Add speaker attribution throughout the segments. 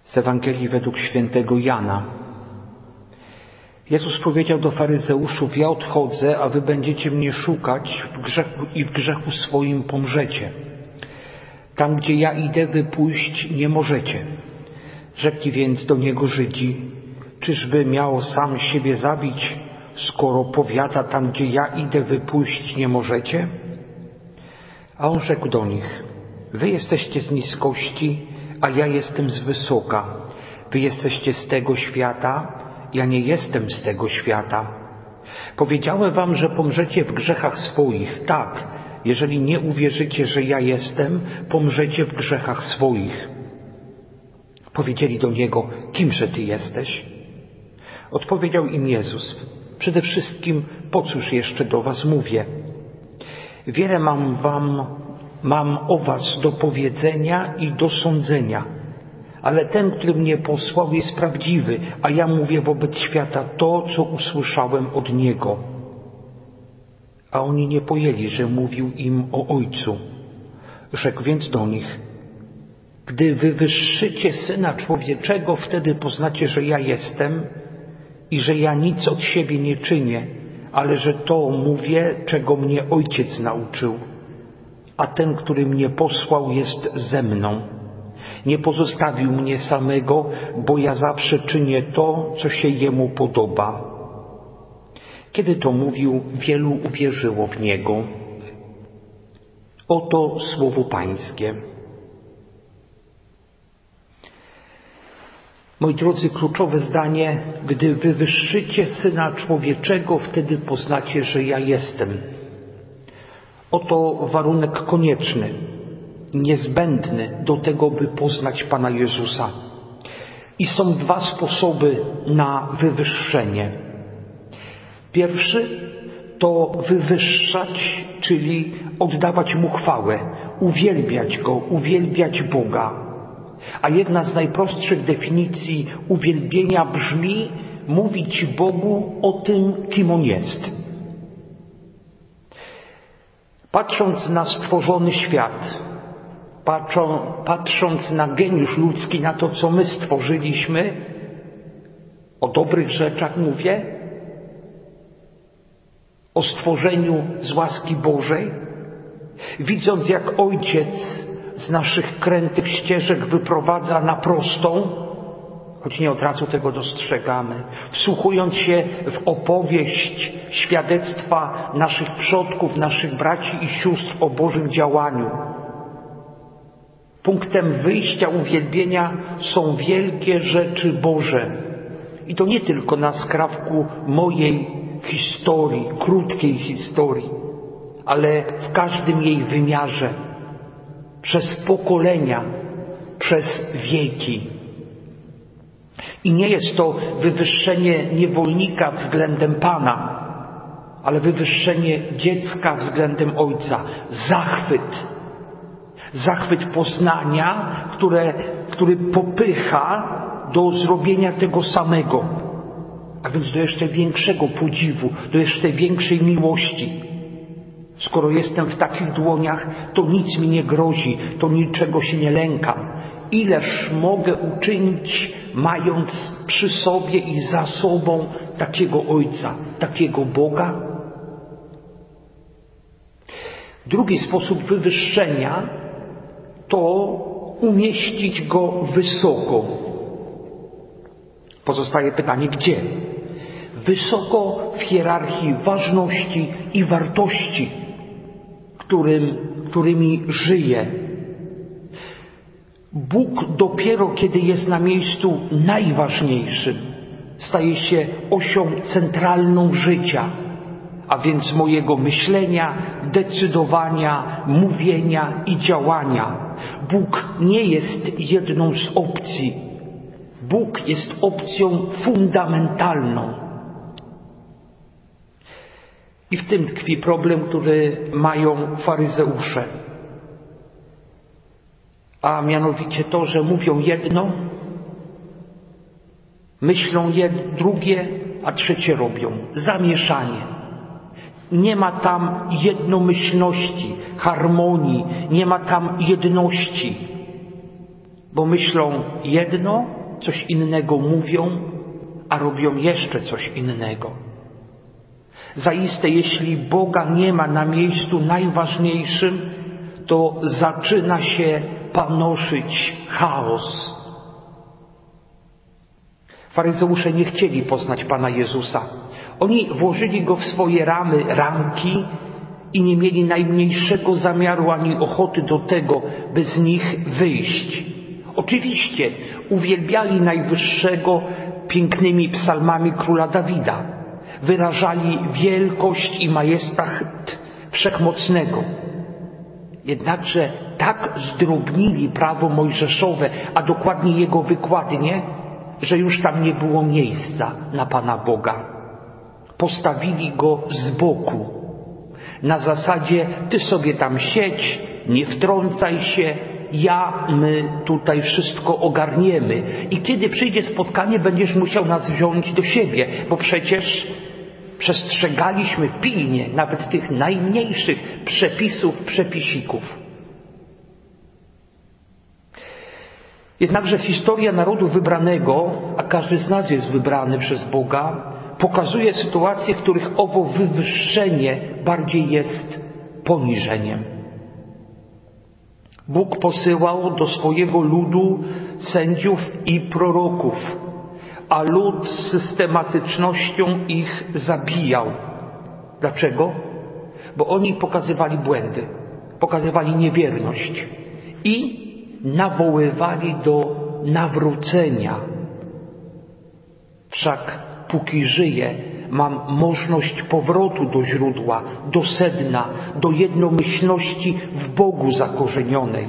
Speaker 1: Z Ewangelii według świętego Jana. Jezus powiedział do faryzeuszów: ja odchodzę, a wy będziecie mnie szukać w grzechu i w grzechu swoim pomrzecie. Tam, gdzie ja idę, wy pójść nie możecie. Rzekli więc do niego Żydzi: czyżby miał sam siebie zabić, skoro powiada: tam, gdzie ja idę, wy pójść nie możecie? A on rzekł do nich: wy jesteście z niskości, a ja jestem z wysoka. Wy jesteście z tego świata, ja nie jestem z tego świata. Powiedziałem wam, że pomrzecie w grzechach swoich. Tak, jeżeli nie uwierzycie, że ja jestem, pomrzecie w grzechach swoich. Powiedzieli do niego: kimże ty jesteś? Odpowiedział im Jezus: przede wszystkim, po cóż jeszcze do was mówię? Wiele mam o was do powiedzenia i do sądzenia, ale ten, który mnie posłał, jest prawdziwy, a ja mówię wobec świata to, co usłyszałem od Niego. A oni nie pojęli, że mówił im o Ojcu. Rzekł więc do nich: gdy wywyższycie Syna Człowieczego, wtedy poznacie, że ja jestem i że ja nic od siebie nie czynię, ale że to mówię, czego mnie Ojciec nauczył. A ten, który mnie posłał, jest ze mną. Nie pozostawił mnie samego, bo ja zawsze czynię to, co się Jemu podoba. Kiedy to mówił, wielu uwierzyło w Niego. Oto słowo Pańskie. Moi drodzy, kluczowe zdanie: gdy wywyższycie Syna Człowieczego, wtedy poznacie, że ja jestem. Oto warunek konieczny, niezbędny do tego, by poznać Pana Jezusa. I są dwa sposoby na wywyższenie. Pierwszy to wywyższać, czyli oddawać Mu chwałę, uwielbiać Go, uwielbiać Boga. A jedna z najprostszych definicji uwielbienia brzmi: mówić Bogu o tym, kim On jest. Patrząc na stworzony świat, patrząc na geniusz ludzki, na to, co my stworzyliśmy, o dobrych rzeczach mówię, o stworzeniu z łaski Bożej, widząc, jak Ojciec z naszych krętych ścieżek wyprowadza na prostą, choć nie od razu tego dostrzegamy, wsłuchując się w opowieść, świadectwa naszych przodków, naszych braci i sióstr o Bożym działaniu. Punktem wyjścia uwielbienia są wielkie rzeczy Boże. I to nie tylko na skrawku mojej historii, krótkiej historii, ale w każdym jej wymiarze, przez pokolenia, przez wieki. I nie jest to wywyższenie niewolnika względem Pana, ale wywyższenie dziecka względem Ojca. Zachwyt poznania, który popycha do zrobienia tego samego. A więc do jeszcze większego podziwu, do jeszcze większej miłości. Skoro jestem w takich dłoniach, to nic mi nie grozi, to niczego się nie lękam. Ileż mogę uczynić, mając przy sobie i za sobą takiego Ojca, takiego Boga? Drugi sposób wywyższenia to umieścić Go wysoko. Pozostaje pytanie, gdzie? Wysoko w hierarchii ważności i wartości, którymi żyje. Bóg dopiero kiedy jest na miejscu najważniejszym, staje się osią centralną życia, a więc mojego myślenia, decydowania, mówienia i działania. Bóg nie jest jedną z opcji. Bóg jest opcją fundamentalną. I w tym tkwi problem, który mają faryzeusze. A mianowicie to, że mówią jedno, myślą drugie, a trzecie robią. Zamieszanie. Nie ma tam jednomyślności, harmonii, nie ma tam jedności. Bo myślą jedno, coś innego mówią, a robią jeszcze coś innego. Zaiste, jeśli Boga nie ma na miejscu najważniejszym, to zaczyna się panoszyć chaos. Faryzeusze nie chcieli poznać Pana Jezusa. Oni włożyli Go w swoje ramki i nie mieli najmniejszego zamiaru ani ochoty do tego, by z nich wyjść. Oczywiście uwielbiali Najwyższego pięknymi psalmami króla Dawida. Wyrażali wielkość i majestat Wszechmocnego. Jednakże tak zdrobnili prawo mojżeszowe, a dokładnie jego wykładnie, że już tam nie było miejsca na Pana Boga. Postawili Go z boku. Na zasadzie, ty sobie tam siedź, nie wtrącaj się, my tutaj wszystko ogarniemy. I kiedy przyjdzie spotkanie, będziesz musiał nas wziąć do siebie, bo przecież przestrzegaliśmy pilnie nawet tych najmniejszych przepisików. Jednakże historia narodu wybranego, a każdy z nas jest wybrany przez Boga, pokazuje sytuacje, w których owo wywyższenie bardziej jest poniżeniem. Bóg posyłał do swojego ludu sędziów i proroków, a lud z systematycznością ich zabijał. Dlaczego? Bo oni pokazywali błędy, pokazywali niewierność i nawoływali do nawrócenia. Wszak póki żyję, mam możliwość powrotu do źródła, do sedna, do jednomyślności w Bogu zakorzenionej.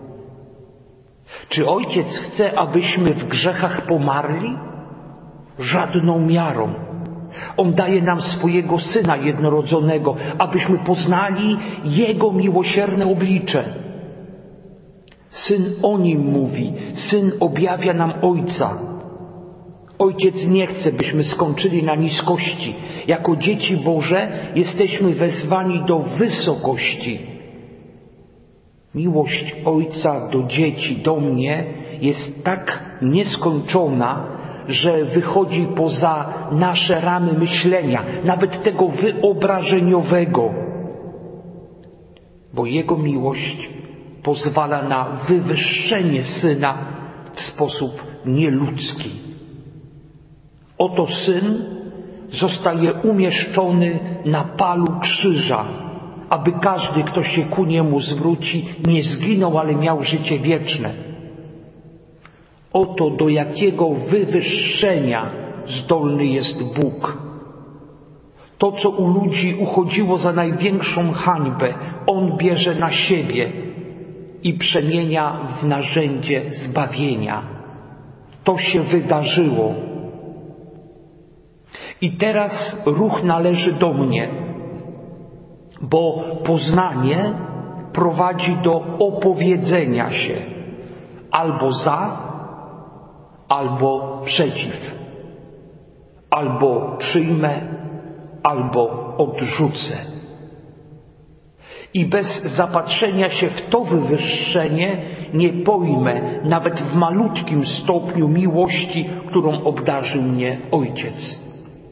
Speaker 1: Czy Ojciec chce, abyśmy w grzechach pomarli? Żadną miarą. On daje nam swojego Syna jednorodzonego, abyśmy poznali Jego miłosierne oblicze. Syn o Nim mówi, Syn objawia nam Ojca. Ojciec nie chce, byśmy skończyli na niskości. Jako dzieci Boże jesteśmy wezwani do wysokości. Miłość Ojca do dzieci, do mnie jest tak nieskończona, że wychodzi poza nasze ramy myślenia, nawet tego wyobrażeniowego. Bo Jego miłość pozwala na wywyższenie Syna w sposób nieludzki. Oto Syn zostaje umieszczony na palu krzyża, aby każdy, kto się ku Niemu zwróci, nie zginął, ale miał życie wieczne. Oto do jakiego wywyższenia zdolny jest Bóg. To, co u ludzi uchodziło za największą hańbę, On bierze na siebie i przemienia w narzędzie zbawienia. To się wydarzyło. I teraz ruch należy do mnie, bo poznanie prowadzi do opowiedzenia się albo za, albo przeciw, albo przyjmę, albo odrzucę. I bez zapatrzenia się w to wywyższenie nie pojmę nawet w malutkim stopniu miłości, którą obdarzył mnie Ojciec.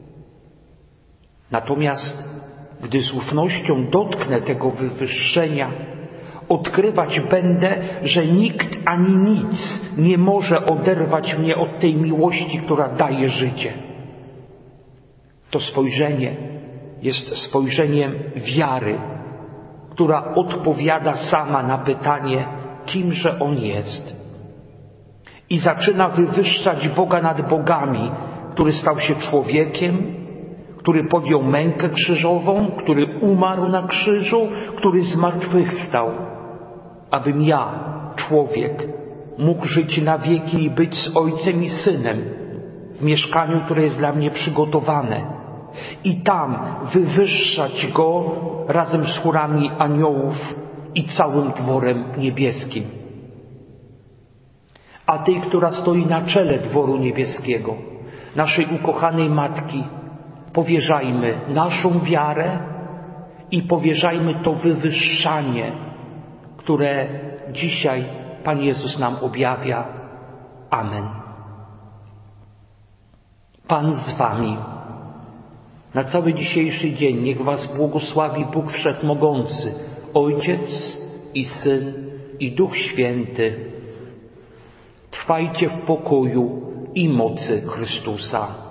Speaker 1: Natomiast gdy z ufnością dotknę tego wywyższenia, odkrywać będę, że nikt ani nic nie może oderwać mnie od tej miłości, która daje życie. To spojrzenie jest spojrzeniem wiary, która odpowiada sama na pytanie, kimże On jest. I zaczyna wywyższać Boga nad bogami, który stał się człowiekiem, który podjął mękę krzyżową, który umarł na krzyżu, który zmartwychwstał, abym ja, człowiek, mógł żyć na wieki i być z Ojcem i Synem w mieszkaniu, które jest dla mnie przygotowane i tam wywyższać Go razem z chórami aniołów i całym dworem niebieskim. A tej, która stoi na czele dworu niebieskiego, naszej ukochanej Matki, powierzajmy naszą wiarę i powierzajmy to wywyższanie, które dzisiaj Pan Jezus nam objawia. Amen. Pan z wami. Na cały dzisiejszy dzień niech was błogosławi Bóg Wszechmogący, Ojciec i Syn i Duch Święty. Trwajcie w pokoju i mocy Chrystusa.